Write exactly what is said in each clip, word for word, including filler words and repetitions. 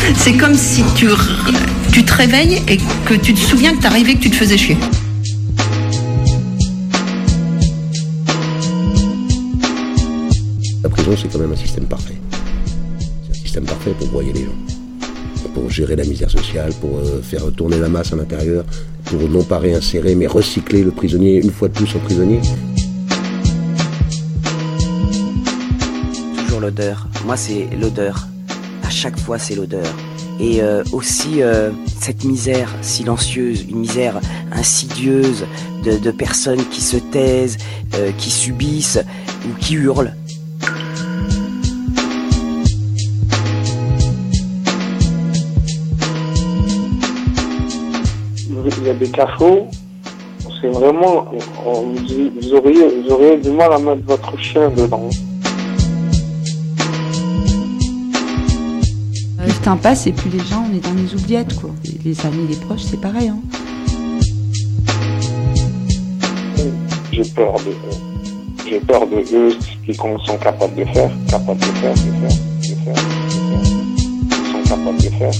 C'est comme si tu, tu te réveilles et que tu te souviens que t'es arrivé, que tu te faisais chier. La prison, c'est quand même un système parfait. C'est un système parfait pour broyer les gens, pour gérer la misère sociale, pour euh, faire tourner la masse à l'intérieur, pour non pas réinsérer, mais recycler le prisonnier une fois de plus en prisonnier. Toujours l'odeur. Moi, c'est l'odeur. À chaque fois, c'est l'odeur. Et euh, aussi euh, cette misère silencieuse, une misère insidieuse de, de personnes qui se taisent, euh, qui subissent ou qui hurlent. Il y a des cachots, c'est vraiment, on, vous, auriez, vous auriez du mal à mettre votre chien dedans. Le temps passe et puis les gens, on est dans les oubliettes, quoi. Les amis, les proches, c'est pareil, hein. J'ai peur de j'ai peur de eux, ce qu'ils sont capables de faire, capables de faire, de faire, de faire, de faire. Ils sont capables de faire.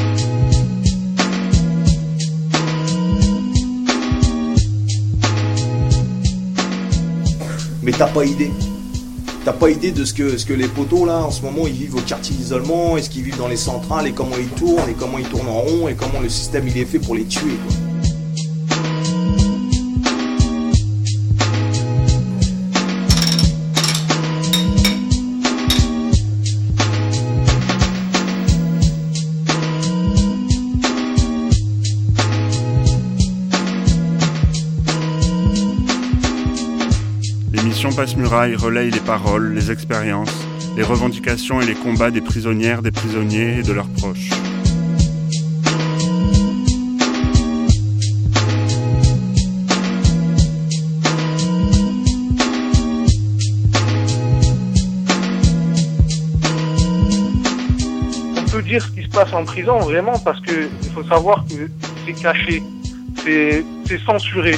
Mais t'as pas idée. T'as pas idée de ce que, ce que les poteaux là en ce moment ils vivent au quartier d'isolement, est-ce qu'ils vivent dans les centrales et comment ils tournent et comment ils tournent en rond et comment le système il est fait pour les tuer quoi. L'émission Passe-Muraille relaye les paroles, les expériences, les revendications et les combats des prisonnières, des prisonniers et de leurs proches. On peut dire ce qui se passe en prison vraiment parce que il faut savoir que c'est caché, c'est, c'est censuré.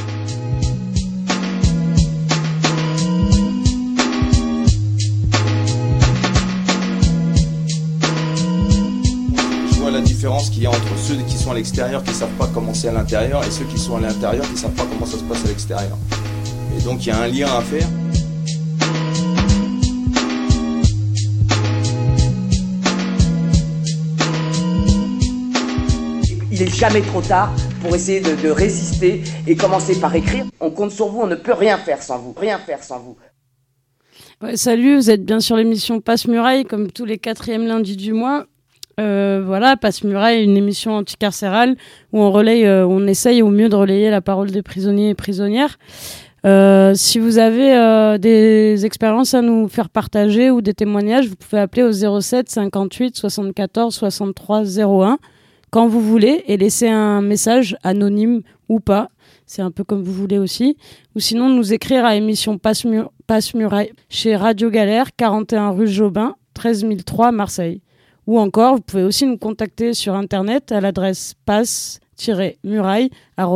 La différence qu'il y a entre ceux qui sont à l'extérieur qui ne savent pas comment c'est à l'intérieur et ceux qui sont à l'intérieur qui ne savent pas comment ça se passe à l'extérieur. Et donc il y a un lien à faire. Il n'est jamais trop tard pour essayer de, de résister et commencer par écrire. On compte sur vous, on ne peut rien faire sans vous, rien faire sans vous. Ouais, salut, vous êtes bien sur l'émission Passe-Muraille comme tous les quatrièmes lundis du mois. Euh, voilà, Passe-Muraille, une émission anticarcérale où on relaye, euh, on essaye au mieux de relayer la parole des prisonniers et prisonnières. Euh, si vous avez euh, des expériences à nous faire partager ou des témoignages, vous pouvez appeler au zéro sept cinquante-huit soixante-quatorze soixante-trois zéro un quand vous voulez et laisser un message anonyme ou pas. C'est un peu comme vous voulez aussi. Ou sinon, nous écrire à émission Passe-Mur- Passe-Muraille chez Radio Galère, quarante et un rue Jobin, treize mille trois, Marseille. Ou encore, vous pouvez aussi nous contacter sur Internet à l'adresse passe-muraille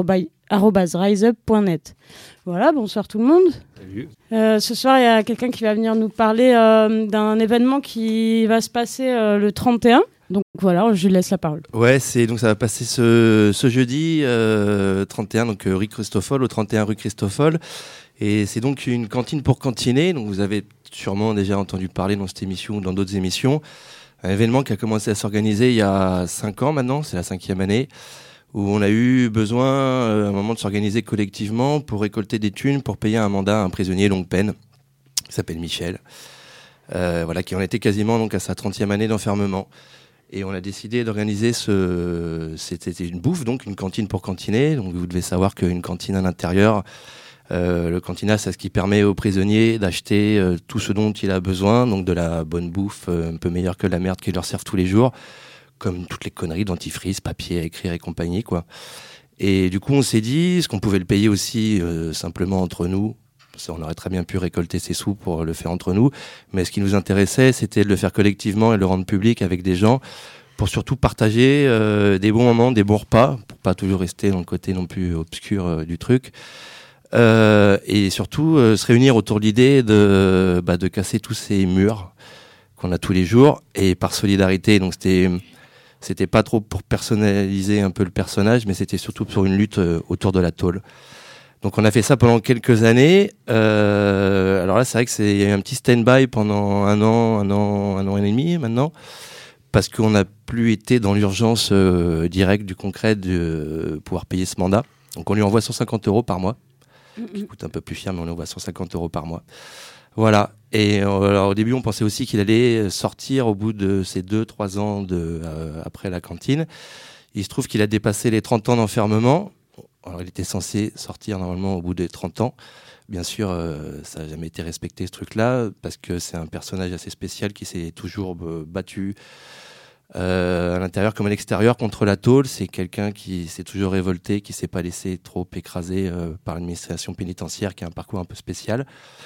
arobase riseup point net. Voilà, bonsoir tout le monde. Salut. Euh, ce soir, il y a quelqu'un qui va venir nous parler euh, d'un événement qui va se passer euh, le trente et un. Donc voilà, je lui laisse la parole. Ouais, c'est, donc ça va passer ce, ce jeudi euh, trente et un, donc rue Christoffol, au trente et un rue Christoffol. Et c'est donc une cantine pour cantiner. Donc vous avez sûrement déjà entendu parler dans cette émission ou dans d'autres émissions. Un événement qui a commencé à s'organiser il y a cinq ans maintenant, c'est la cinquième année, où on a eu besoin euh, à un moment de s'organiser collectivement pour récolter des thunes pour payer un mandat à un prisonnier longue peine, qui s'appelle Michel, euh, voilà, qui en était quasiment donc à sa trentième année d'enfermement. Et on a décidé d'organiser ce, c'était une bouffe, donc une cantine pour cantiner. Donc vous devez savoir qu'une cantine à l'intérieur, Euh, le cantinat, c'est ce qui permet aux prisonniers d'acheter euh, tout ce dont il a besoin, donc de la bonne bouffe, euh, un peu meilleure que la merde qu'ils leur servent tous les jours, comme toutes les conneries, dentifrice, papier à écrire et compagnie, quoi. Et du coup, on s'est dit, est-ce qu'on pouvait le payer aussi euh, simplement entre nous ? Ça, on aurait très bien pu récolter ces sous pour le faire entre nous, mais ce qui nous intéressait, c'était de le faire collectivement et de le rendre public avec des gens, pour surtout partager euh, des bons moments, des bons repas, pour pas toujours rester dans le côté non plus obscur euh, du truc. Euh, et surtout euh, se réunir autour de l'idée de, bah, de casser tous ces murs qu'on a tous les jours et par solidarité. Donc c'était C'était pas trop pour personnaliser un peu le personnage, mais c'était surtout pour une lutte euh, autour de la tôle. Donc on a fait ça pendant quelques années. Euh, alors là, c'est vrai que c'est il y a eu un petit stand-by pendant un an, un an, un an et demi maintenant, parce qu'on n'a plus été dans l'urgence euh, directe du concret de euh, pouvoir payer ce mandat. Donc on lui envoie cent cinquante euros par mois, qui coûte un peu plus cher, mais on lui envoie cent cinquante euros par mois. Voilà. Et euh, alors, au début, on pensait aussi qu'il allait sortir au bout de ces deux, trois ans de, euh, après la cantine. Il se trouve qu'il a dépassé les trente ans d'enfermement. Alors, il était censé sortir normalement au bout des trente ans. Bien sûr, euh, ça n'a jamais été respecté ce truc-là, parce que c'est un personnage assez spécial qui s'est toujours euh, battu euh, à l'intérieur comme à l'extérieur contre la tôle. C'est quelqu'un qui s'est toujours révolté, qui ne s'est pas laissé trop écraser euh, par l'administration pénitentiaire, qui a un parcours un peu spécial.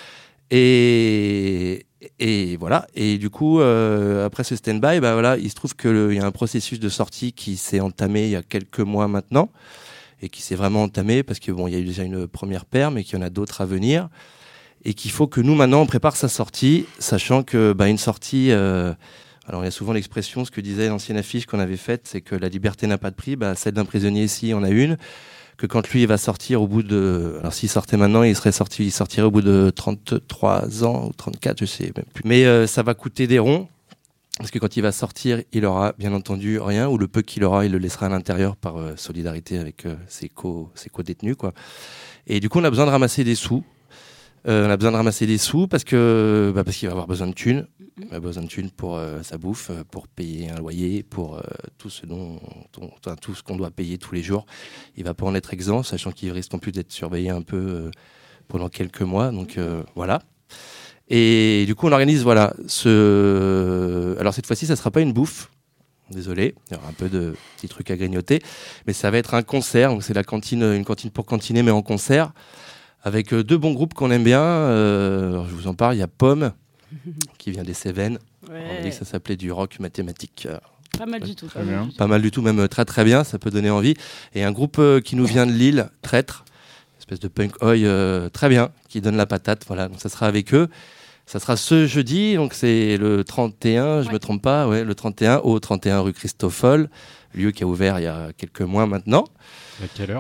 Et, et voilà. Et du coup, euh, après ce stand-by, bah voilà, il se trouve qu'il y a un processus de sortie qui s'est entamé il y a quelques mois maintenant, et qui s'est vraiment entamé parce que bon, il y a eu déjà une première paire, mais qu'il y en a d'autres à venir, et qu'il faut que nous maintenant on prépare sa sortie, sachant que bah, une sortie, euh, alors il y a souvent l'expression, ce que disait l'ancienne affiche qu'on avait faite, c'est que la liberté n'a pas de prix. Bah, celle d'un prisonnier ici en a une. Que quand lui il va sortir au bout de, alors s'il sortait maintenant, il serait sorti, il sortirait au bout de trente-trois ans ou trente-quatre, je sais même plus. Mais euh, ça va coûter des ronds. Parce que quand il va sortir, il aura bien entendu rien, ou le peu qu'il aura, il le laissera à l'intérieur par euh, solidarité avec euh, ses co ses co-détenus, quoi. Et du coup, on a besoin de ramasser des sous. Euh, on a besoin de ramasser des sous parce que bah, parce qu'il va avoir besoin de thunes. Il va avoir besoin de thunes pour euh, sa bouffe, pour payer un loyer, pour euh, tout ce dont, dont enfin, tout ce qu'on doit payer tous les jours. Il va pas en être exempt, sachant qu'il risque en plus d'être surveillé un peu euh, pendant quelques mois. Donc euh, voilà. Et du coup, on organise, voilà, ce... Alors cette fois-ci, ça ne sera pas une bouffe. Désolé, il y aura un peu de petits trucs à grignoter. Mais ça va être un concert. Donc c'est la cantine, une cantine pour cantiner, mais en concert. Avec deux bons groupes qu'on aime bien. Euh, alors je vous en parle, il y a Pomme, qui vient des Cévennes. Ouais. On dit que ça s'appelait du rock mathématique. Pas mal du tout. Très bien. Pas mal du tout, même très très bien, ça peut donner envie. Et un groupe qui nous vient de Lille, Traître. Espèce de punk oi euh, très bien, qui donne la patate. Voilà, donc ça sera avec eux. Ça sera ce jeudi, donc c'est le trente et un, ouais. Je me trompe pas, ouais, le trente et un, au trente et un rue Christoffol, lieu qui a ouvert il y a quelques mois maintenant. À quelle heure ?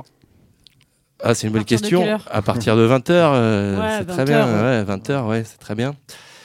Ah, c'est une bonne question. À partir de vingt heures, euh, ouais, c'est vingt très heures, bien. ouais. Ouais, vingt heures, ouais, c'est très bien.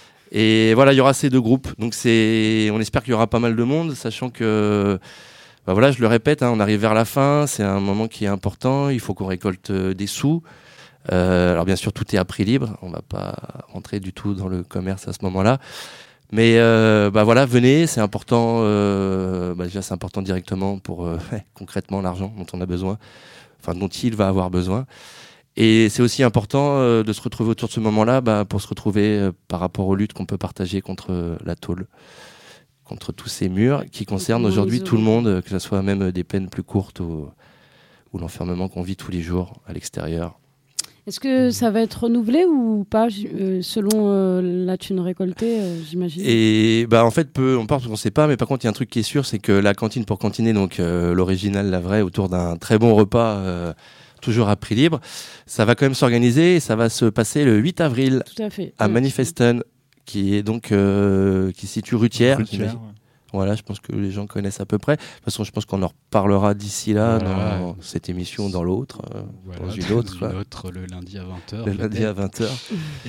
Et voilà, il y aura ces deux groupes. Donc c'est, on espère qu'il y aura pas mal de monde, sachant que, bah voilà, je le répète, hein, on arrive vers la fin, c'est un moment qui est important. Il faut qu'on récolte euh, des sous. Euh, alors bien sûr, tout est à prix libre. On va pas rentrer du tout dans le commerce à ce moment-là. Mais euh, bah voilà, venez, c'est important. Euh, bah déjà, c'est important directement pour euh, concrètement l'argent dont on a besoin, enfin dont il va avoir besoin. Et c'est aussi important euh, de se retrouver autour de ce moment-là, bah, pour se retrouver euh, par rapport aux luttes qu'on peut partager contre euh, la tôle, contre tous ces murs qui concernent aujourd'hui tout le monde, que ce soit même des peines plus courtes ou, ou l'enfermement qu'on vit tous les jours à l'extérieur. Est-ce que ça va être renouvelé ou pas, euh, selon euh, la thune récoltée, euh, j'imagine? Et bah en fait, peu, on part, on ne sait pas, mais par contre, il y a un truc qui est sûr, c'est que la cantine pour cantiner, donc euh, l'original, la vraie, autour d'un très bon repas, euh, toujours à prix libre, ça va quand même s'organiser et ça va se passer le huit avril. Tout à fait. À mmh. Manifesten, qui est donc euh, qui se situe rue Thiers. Rutière, ouais. Voilà, je pense que les gens connaissent à peu près. De toute façon, je pense qu'on en reparlera d'ici là, voilà, dans cette émission, dans l'autre, euh, voilà, dans une autre. Une autre le lundi à vingt heures. Le lundi à vingt heures.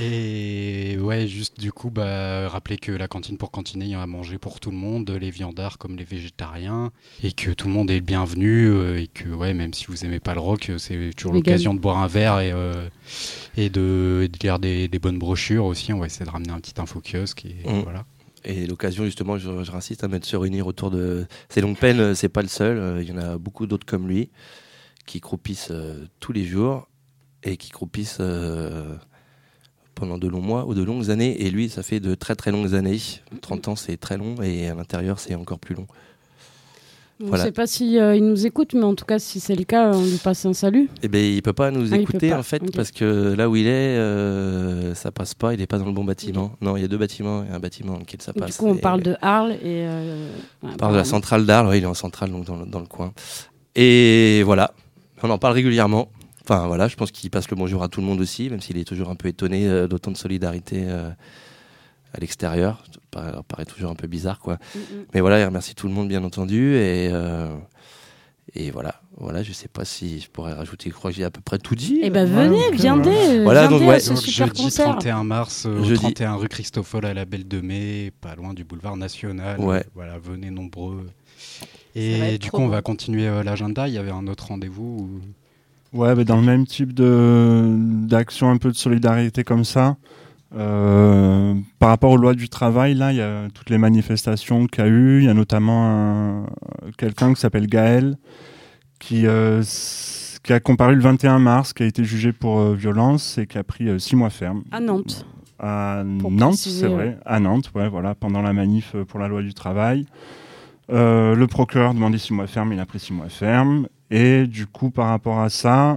Et ouais, juste du coup, bah, rappeler que la cantine pour cantiner, il y en a à manger pour tout le monde, les viandards comme les végétariens, et que tout le monde est le bienvenu, euh, et que ouais, même si vous aimez pas le rock, c'est toujours Vegan. l'occasion de boire un verre et, euh, et, de, et de lire des, des bonnes brochures aussi. On va essayer de ramener un petit info kiosque et mmh. voilà. Et l'occasion, justement, je, je insiste à mettre se réunir autour de. C'est longue peine, c'est pas le seul. Il y en a beaucoup d'autres comme lui qui croupissent euh, tous les jours et qui croupissent euh, pendant de longs mois ou de longues années. Et lui, ça fait de très très longues années. trente ans, c'est très long et à l'intérieur, c'est encore plus long. On ne Voilà. sait pas si euh, il nous écoute, mais en tout cas, si c'est le cas, on lui passe un salut. Eh ben, il peut pas nous Ah, écouter pas. en fait, Okay. parce que là où il est, euh, ça passe pas. Il est pas dans le bon bâtiment. Okay. Non, il y a deux bâtiments, il y a un bâtiment dans lequel ça Et passe. Du coup, on et, parle de Arles et. Euh, on parle de la centrale d'Arles. Oui, il est en centrale, donc dans le, dans le coin. Et voilà, on en parle régulièrement. Enfin voilà, je pense qu'il passe le bonjour à tout le monde aussi, même s'il est toujours un peu étonné euh, d'autant de solidarité. Euh, à l'extérieur. Ça paraît, paraît toujours un peu bizarre, quoi. Mm-hmm. Mais voilà, il remercie tout le monde, bien entendu. Et, euh, et voilà, voilà, je sais pas si je pourrais rajouter, je crois que j'ai à peu près tout dit. Eh ben venez, Ouais, viendez, ouais. Voilà, viendez donc, ouais. à ce Donc, super jeudi concert. trente et un mars, euh, au Jeudi. trente et un rue Christoffol à la Belle de Mai, pas loin du boulevard National. Ouais. Euh, Voilà, venez nombreux. Ça va Et être du trop coup, on beau. va continuer euh, l'agenda. Il y avait un autre rendez-vous. ou- Ouais, bah, dans le même type de, d'action un peu de solidarité comme ça. Euh, par rapport aux lois du travail, là, il y a toutes les manifestations qu'il y a eu. Il y a notamment un, quelqu'un qui s'appelle Gaël, qui, euh, s- qui a comparu le vingt et un mars, qui a été jugé pour euh, violence et qui a pris euh, six mois ferme. À Nantes. À Pour Nantes, préciser, c'est ouais. vrai. À Nantes, ouais, voilà, pendant la manif euh, pour la loi du travail. Euh, le procureur demandait six mois ferme, il a pris six mois ferme. Et du coup, par rapport à ça,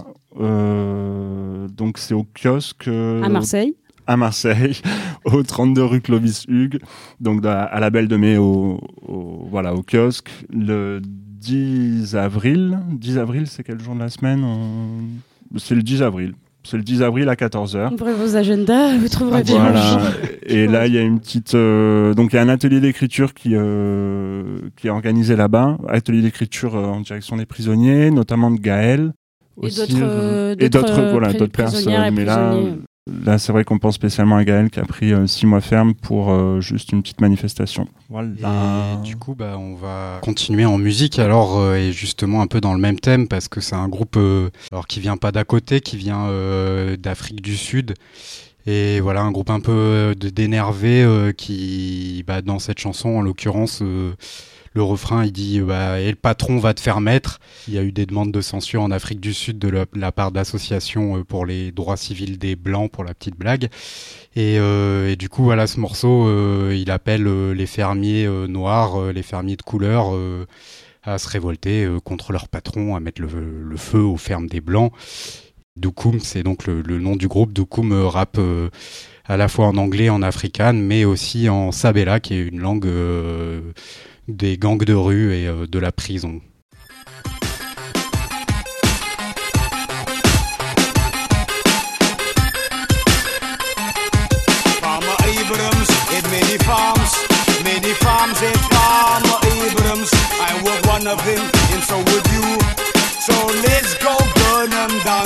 euh, donc c'est au kiosque. euh, À Marseille. à Marseille, au trente-deux rue Clovis-Hugues, donc à, à la Belle de Mai, au, au, voilà, au kiosque, le dix avril. dix avril, c'est quel jour de la semaine? On... C'est le dix avril. C'est le dix avril à quatorze heures. Ouvrez vos agendas, vous trouverez bien. Voilà. Et là, il y a une petite. Euh, donc, il y a un atelier d'écriture qui, euh, qui est organisé là-bas. Atelier d'écriture euh, en direction des prisonniers, notamment de Gaël. Et aussi, d'autres, euh, d'autres, et d'autres, euh, voilà, pri- d'autres prisonnières et personnes. Mais là, prisonniers. là, c'est vrai qu'on pense spécialement à Gaël qui a pris euh, six mois ferme pour euh, juste une petite manifestation. Voilà. Et du coup, bah, on va continuer en musique alors, euh, et justement un peu dans le même thème, parce que c'est un groupe euh, alors, qui vient pas d'à côté, qui vient euh, d'Afrique du Sud. Et voilà, un groupe un peu euh, de- d'énervé euh, qui, bah, dans cette chanson, en l'occurrence, euh, le refrain, il dit bah, « Et le patron va te faire mettre ». Il y a eu des demandes de censure en Afrique du Sud de la, la part d'associations euh, pour les droits civils des Blancs, pour la petite blague. Et, euh, et du coup, voilà, ce morceau, euh, il appelle euh, les fermiers euh, noirs, euh, les fermiers de couleur, euh, à se révolter euh, contre leur patron, à mettre le, le feu aux fermes des Blancs. Doukoum, c'est donc le, le nom du groupe. Doukoum euh, rappe euh, à la fois en anglais, en afrikaans, mais aussi en sabela, qui est une langue euh, des gangs de rue et euh, de la prison. Farmer Abrams had many farms, many farms had Farmer Abrams. I was one of them, and so would you. So let's go burn them down.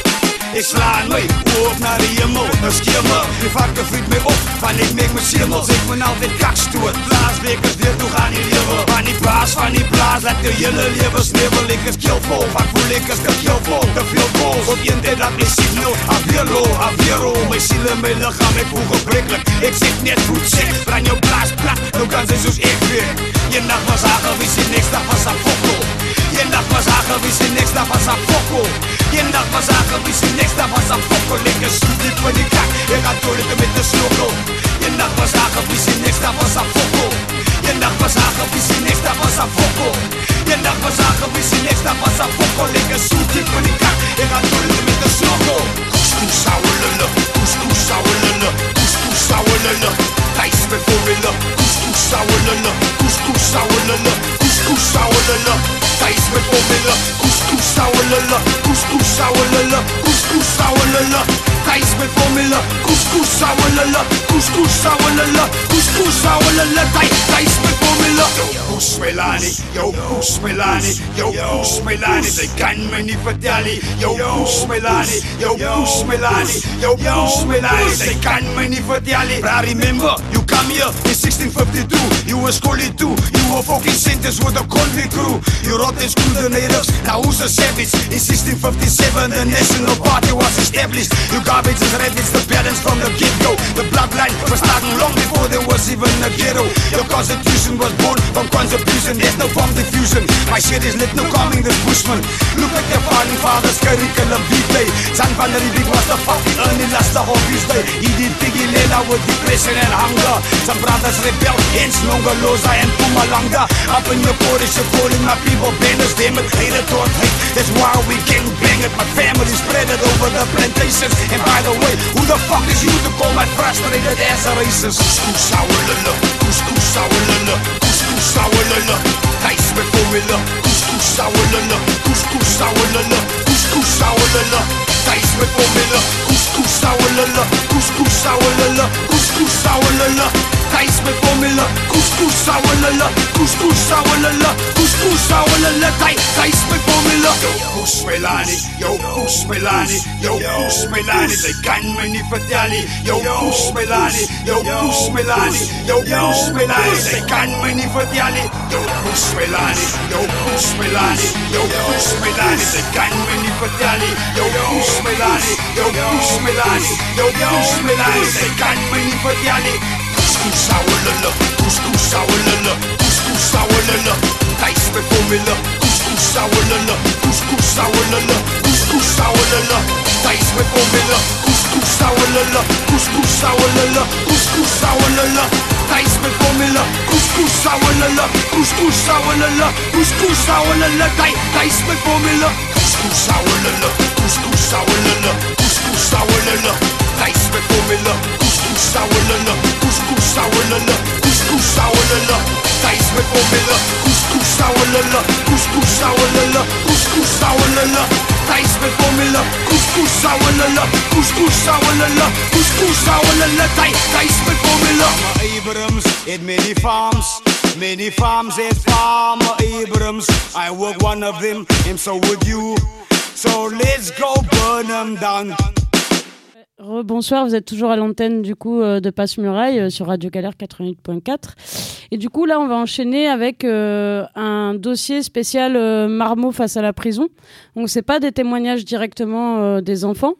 Ik sla mee, op naar de hemel, een schimmer. Die varken vriet mij op, van ik meek mijn schimmels. Ik ben altijd kakstoot, blaaswekers weer toe gaan in leven. Van die baas, van die blaas, laat de hele leven sneeuwen. Ik is killvol, vaak voel ik is te killvol. Te veel goals, op je tijd dat is signal. Aviro, aviro, mijn ziel en mijn lichaam, ik voel gebrekkelijk. Ik zit net goed ziek, brand je blaas plat, nu kan ze zoals ik weer. Je nacht was hagen, wie zit niks, dat was een fokko. Je nacht was hagen, wie zit niks, dat was een fokko. Je nacht was hagen, wie zit niks, dat was een fokko. Lekker zoet, diep van die kak, ik ga toiletten met de snorkel. Je nacht was hagen, wie zit niks, dat was een fokko. Je nacht was hagen, wie zit niks, dat was een fokko. Je nacht was hagen, wie zit niks, dat was een fokko. Lekker zoet, diep van die kak, ik ga toiletten met de snorkel. Couscous, sour lullen, couscous, sour lullen, couscous, sour lullen. Thijs met voorwillen, couscous, sour lullen, couscous, sour lullen, couscous, sour lullen. Thijs met voorwillen, couscous, sour lullen, couscous, sour lullen, couscous, sour lullen. Thijs met voorwillen, couscous, sour lullen, couscous, sour lullen, couscous, sour lullen. Thijs met voorwillen. Yo, Koes Melani, yo, Koes Melani, yo, Koes Melani. Zij kan me niet vertellen. Yo, Koes Melani, yo, Koes Melani, yo, Koes Melani. Zij kan me niet vertellen. But I remember, you come here in sixteen fifty-two. You were schooling too. You were fucking sentenced with a convict crew. You robbed and screwed the natives. Now who's a savage? In sixteen fifty-seven, the National Party was established. You garbage is ravaged the balance from the get-go. The bloodline was starting long before there was even a ghetto. Your constitution was born from contribution. There's no bomb diffusion. My shit is lit, no calming this bushman. Look at their founding fathers' curriculum vitae. San Van Riebeeck was the fucking only last of hobbies day. He did Piggy Lela with depression and hunger. Some brothers rebel, hence Nongaloza and Pumalanga. Up in your forest, you're calling my people banners. Damn it, hate it or hate. That's why we gang bang it. My family spread it over the plantations. And by the way, who the fuck is you to call my frustrated ass a racist? Couscous, sour lullen, couscous, sour lullen, couscous, sour lullen. Thijs met formule, couscous, sour lullen, couscous, sour lullen, couscous, sour lullen. Thijs met formule, couscous. couscous sawalala, couscous sawalala, couscous sawalala. Taste me formula, couscous sawalala, couscous sawalala, couscous sawalala. Taste me formula. Yo kus melani, yo kus melani, yo kus melani. They can many fatali. Yo kus melani, yo kus melani, yo kus melani. They can many fatali. Yo kus melani, yo kus melani, yo kus melani. They can many fatali. Yo kus melani, yo kus melani, yo kus melani. They can many fatali. Couscous sawalala, couscous sawalala, couscous sawalala. Taste me formula, couscous sawalala, couscous sawalala, couscous sawalala. Taste me formula, couscous sawalala, couscous sawalala, couscous sawalala. Taste me formula, couscous sawalala, couscous sawalala, couscous sawalala. Taste me formula, couscous sawalala, couscous sawalala, couscous sawalala. Taste me formula, couscous sawalala, couscous sawalala, couscous sawalala. Taste me formula, couscous sawalala, couscous sawalala, couscous sawalala. Taste me formula, couscous sawalala, couscous sawalala, couscous sawalala. Taste me formula. Abrams had many farms, many farms had Farmer Abrams. I work one of them, and so would you. So let's go burn them down. Rebonsoir, vous êtes toujours à l'antenne du coup euh, de Passe-Muraille euh, sur Radio Galère quatre-vingt-huit point quatre. Et du coup là on va enchaîner avec euh, un dossier spécial euh, marmot face à la prison. Donc c'est pas des témoignages directement euh, des enfants.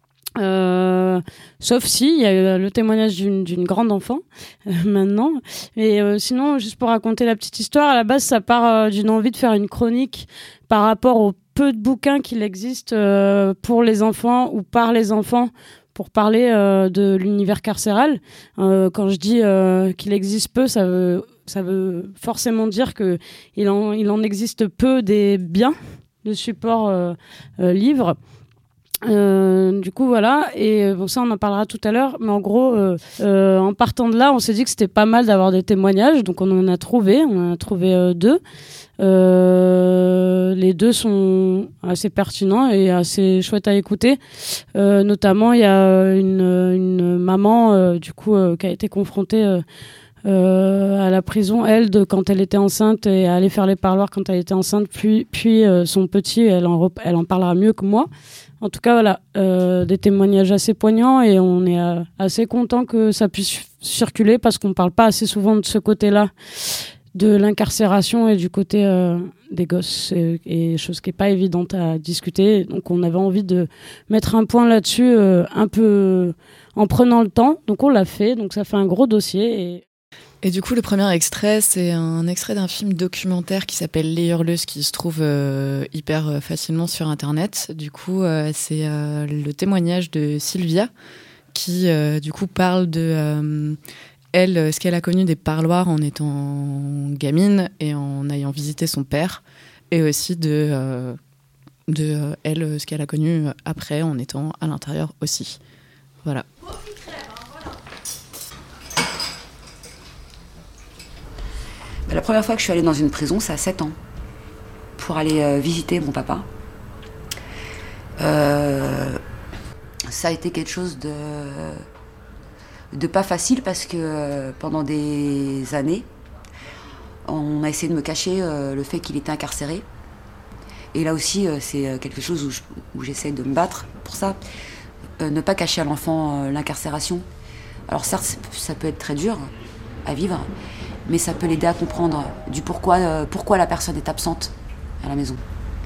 Euh, sauf si il y a eu le témoignage d'une, d'une grande enfant euh, maintenant, mais euh, sinon juste pour raconter la petite histoire, à la base ça part euh, d'une envie de faire une chronique par rapport au peu de bouquins qu'il existe euh, pour les enfants ou par les enfants pour parler euh, de l'univers carcéral. Euh, quand je dis euh, qu'il existe peu, ça veut, ça veut forcément dire que il en, il en existe peu des biens de support euh, euh, livres. Euh, du coup voilà, et bon ça on en parlera tout à l'heure, mais en gros euh, euh, en partant de là on s'est dit que c'était pas mal d'avoir des témoignages, donc on en a trouvé on en a trouvé euh, deux euh, les deux sont assez pertinents et assez chouettes à écouter, euh, notamment il y a une, une maman euh, du coup euh, qui a été confrontée euh, Euh, à la prison, elle, de quand elle était enceinte et à aller faire les parloirs quand elle était enceinte, puis, puis euh, son petit, elle en, rep- elle en parlera mieux que moi. En tout cas, voilà, euh, des témoignages assez poignants et on est euh, assez content que ça puisse circuler parce qu'on parle pas assez souvent de ce côté-là de l'incarcération et du côté euh, des gosses et, et chose qui est pas évidente à discuter. Donc on avait envie de mettre un point là-dessus euh, un peu en prenant le temps. Donc on l'a fait, donc ça fait un gros dossier et Et du coup, le premier extrait, c'est un extrait d'un film documentaire qui s'appelle Les Hurleuses, qui se trouve euh, hyper facilement sur Internet. Du coup, euh, c'est euh, le témoignage de Sylvia, qui euh, du coup parle de euh, elle, ce qu'elle a connu des parloirs en étant gamine et en ayant visité son père, et aussi de, euh, de euh, elle, ce qu'elle a connu après en étant à l'intérieur aussi. Voilà. La première fois que je suis allée dans une prison, c'est à sept ans, pour aller euh, visiter mon papa. Euh, ça a été quelque chose de, de pas facile parce que euh, pendant des années, on a essayé de me cacher euh, le fait qu'il était incarcéré. Et là aussi, euh, c'est quelque chose où, je, où j'essaie de me battre pour ça. Euh, ne pas cacher à l'enfant euh, l'incarcération. Alors certes, ça peut être très dur à vivre, mais ça peut l'aider à comprendre du pourquoi, euh, pourquoi la personne est absente à la maison.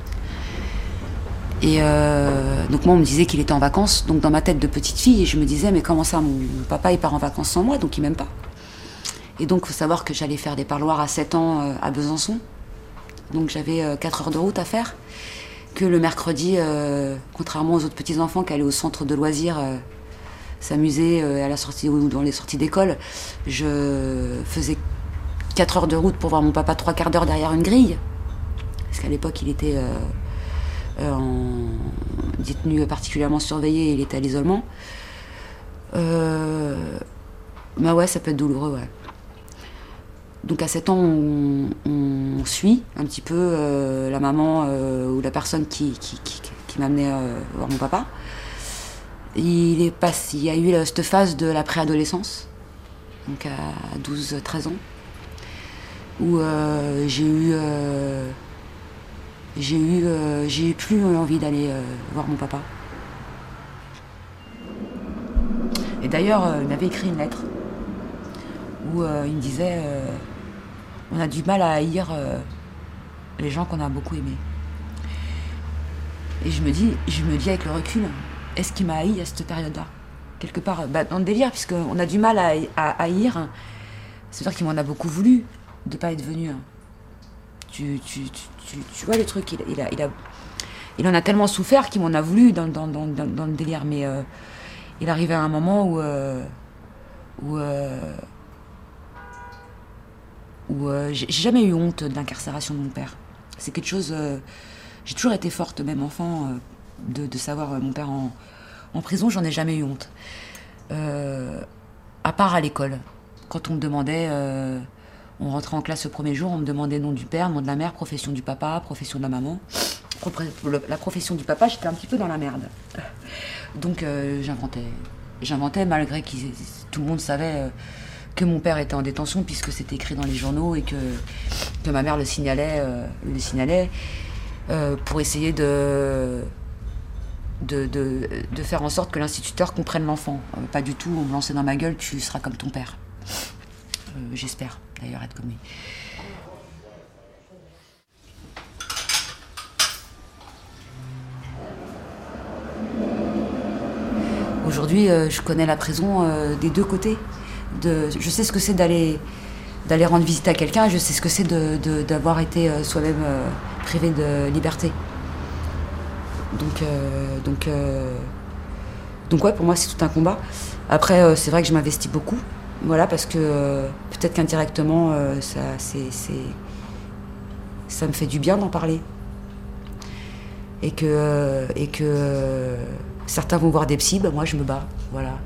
Et euh, donc moi, on me disait qu'il était en vacances, donc dans ma tête de petite fille, je me disais, mais comment ça, mon, mon papa il part en vacances sans moi, donc il m'aime pas. Et donc il faut savoir que j'allais faire des parloirs à sept ans euh, à Besançon, donc j'avais euh, quatre heures de route à faire, que le mercredi, euh, contrairement aux autres petits-enfants qui allaient au centre de loisirs, euh, s'amuser euh, à la sortie ou dans les sorties d'école, je faisais quatre heures de route pour voir mon papa trois quarts d'heure derrière une grille. Parce qu'à l'époque, il était euh, euh, en détenu particulièrement surveillé et il était à l'isolement. Euh, bah ouais, ça peut être douloureux, ouais. Donc à sept ans, on, on suit un petit peu euh, la maman euh, ou la personne qui, qui, qui, qui m'amenait euh, voir mon papa. il, est passé, il y a eu cette phase de la préadolescence, donc à douze treize ans, où euh, j'ai eu, euh, j'ai eu, euh, j'ai plus envie d'aller euh, voir mon papa. Et d'ailleurs, euh, il m'avait écrit une lettre où euh, il me disait euh, on a du mal à haïr euh, les gens qu'on a beaucoup aimés. Et je me dis, je me dis avec le recul, est-ce qu'il m'a haï à cette période-là ? Quelque part, bah, dans le délire, puisqu'on a du mal à, à haïr, hein. C'est-à-dire qu'il m'en a beaucoup voulu de ne pas être venu. Hein. Tu, tu, tu, tu, tu vois le truc, il, il, a, il, a, il en a tellement souffert qu'il m'en a voulu dans, dans, dans, dans, dans le délire. Mais euh, il arrivait à un moment où... Euh, où euh, où euh, j'ai jamais eu honte de l'incarcération de mon père. C'est quelque chose... Euh, j'ai toujours été forte, même enfant, euh, de, de savoir euh, mon père en, en prison, j'en ai jamais eu honte. Euh, à part à l'école. Quand on me demandait... Euh, on rentrait en classe le premier jour, on me demandait nom du père, nom de la mère, profession du papa, profession de la maman. La profession du papa, j'étais un petit peu dans la merde. Donc euh, j'inventais. J'inventais malgré que tout le monde savait... Euh, que mon père était en détention puisque c'était écrit dans les journaux et que, que ma mère le signalait, euh, le signalait euh, pour essayer de, de, de, de faire en sorte que l'instituteur comprenne l'enfant. Euh, pas du tout, on me lançait dans ma gueule, tu seras comme ton père. Euh, j'espère d'ailleurs être comme lui. Aujourd'hui, euh, je connais la prison euh, des deux côtés. De, je sais ce que c'est d'aller, d'aller rendre visite à quelqu'un, je sais ce que c'est de, de, d'avoir été euh, soi-même euh, privé de liberté. Donc, euh, donc, euh, donc ouais, pour moi c'est tout un combat. Après, euh, c'est vrai que je m'investis beaucoup, voilà, parce que euh, peut-être qu'indirectement, euh, ça, c'est, c'est, ça me fait du bien d'en parler. Et que, euh, et que euh, certains vont voir des psys, bah, moi je me bats, voilà.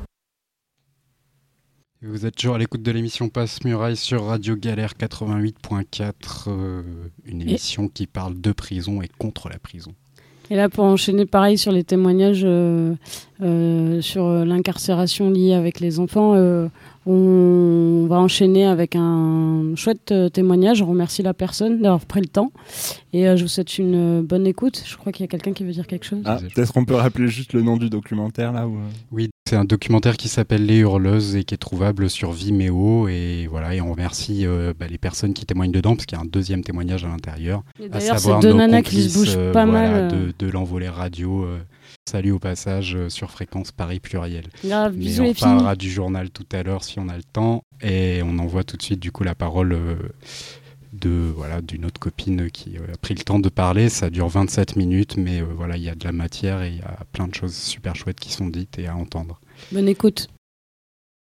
Vous êtes toujours à l'écoute de l'émission Passe-Muraille sur Radio Galère quatre-vingt-huit point quatre, euh, une émission et... qui parle de prison et contre la prison. Et là, pour enchaîner pareil sur les témoignages euh, euh, sur l'incarcération liée avec les enfants, euh, on va enchaîner avec un chouette témoignage. On remercie la personne d'avoir pris le temps. Et euh, je vous souhaite une bonne écoute. Je crois qu'il y a quelqu'un qui veut dire quelque chose. Ah, peut-être qu'on peut rappeler juste le nom du documentaire là où... Oui, c'est un documentaire qui s'appelle Les Hurleuses et qui est trouvable sur Vimeo. Et voilà, et on remercie euh, bah, les personnes qui témoignent dedans parce qu'il y a un deuxième témoignage à l'intérieur. Et d'ailleurs, c'est deux nanas qui se bougent pas euh, mal. Voilà, de, de l'envolée radio. Euh, salut au passage euh, sur Fréquence Paris Pluriel. Grave, Mais bisous on les reparlera filles. du journal tout à l'heure si on a le temps. Et on envoie tout de suite du coup la parole euh, de voilà d'une autre copine qui euh, a pris le temps de parler. Ça dure vingt-sept minutes, mais euh, voilà, il y a de la matière et il y a plein de choses super chouettes qui sont dites et à entendre. Bonne écoute.